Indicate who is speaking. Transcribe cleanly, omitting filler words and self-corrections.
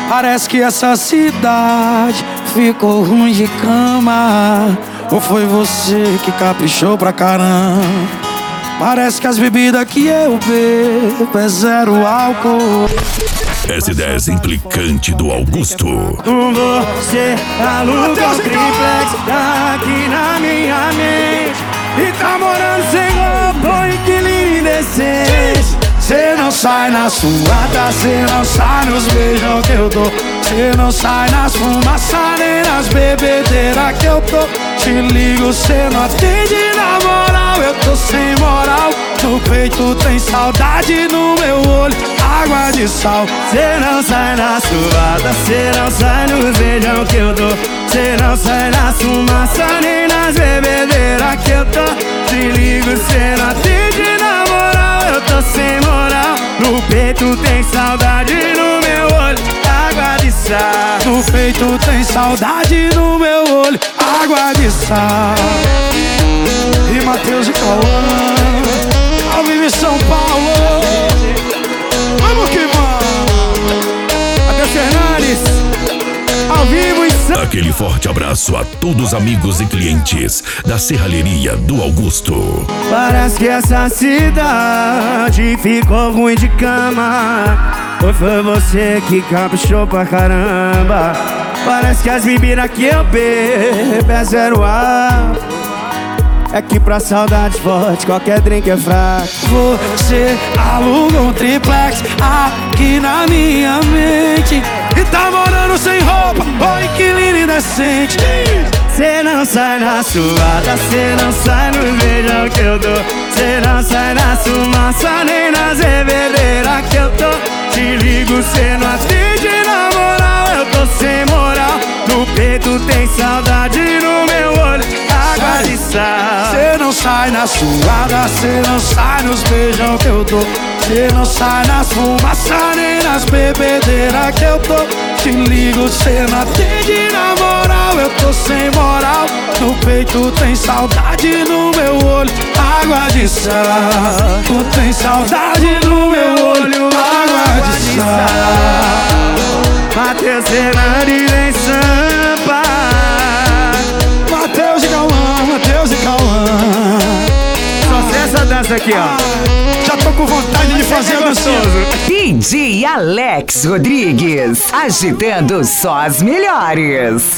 Speaker 1: Parece que essa cidade ficou ruim de cama. Ou foi você que caprichou pra caramba? Parece que as bebidas que eu bebo é zero álcool.
Speaker 2: S10 implicante do Augusto.
Speaker 1: Você aluga um triplex aqui na minha mente e tá morando sem roupa, inquilino indecente. Cê não sai na suada, cê não sai nos beijão que eu dou. Cê não sai nas fumaças nem nas bebedeiras que eu tô. Te ligo, cê não atende na moral, eu tô sem moral. No peito tem saudade, no meu olho água de sal. Cê não sai na suada, cê não sai nos beijão que eu dou. Cê não sai nas fumaças nem nas bebedeiras que eu tô. Te ligo, cê não atende na moral, eu tô sem moral. No peito tem saudade, no meu olho água de sal. No peito tem saudade, no meu olho água de sal. E Matheus e Cauã, ao vivo em São Paulo. Vamos que vamos. Até Fernandes, ao vivo em São Paulo.
Speaker 2: Aquele forte abraço a todos os amigos e clientes da Serralheria do Augusto.
Speaker 1: Parece que essa cidade ficou ruim de cama. Ou foi você que caprichou pra caramba? Parece que as bebidas que eu bebo é zero ar. É que pra saudade forte qualquer drink é fraco. Você aluga um triplex aqui na minha mente e tá morando sem roupa, ô inquilino indecente. Cê não sai na suada, cê não sai no beijão que eu dou. Cê não sai na fumaça nem nas bebedeiras que eu tô. Te ligo, cê não atende na moral, eu tô sem moral. No peito tem saudade, no meu olho água de sal. Cê não sai na suada, cê não sai nos beijão que eu dou. Cê não sai nas fumaças nem nas bebedeiras que eu tô. Te ligo, cê não atende na moral, eu tô sem moral. No peito tem saudade, no meu olho água de sal. Tu tem saudade, no meu olho água de sal. Matheus Fernandes em Sampa. Matheus e Cauã, Matheus e Cauã. Só sei essa dança aqui, ó. Já tô com vontade de fazer a dança.
Speaker 3: DJ Alex Rodrigues, agitando só as melhores.